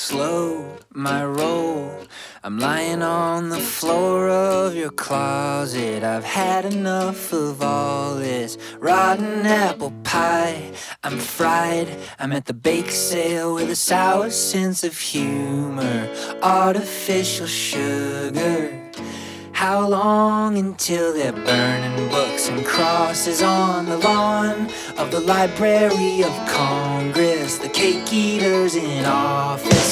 slow my roll. I'm lying on the floor of your closet. I've had enough of all this rotten apple pie. I'm fried, I'm at the bake sale with a sour sense of humor, artificial sugar. How long until they're burning books and crosses on the lawn of the Library of Congress? The cake eaters in office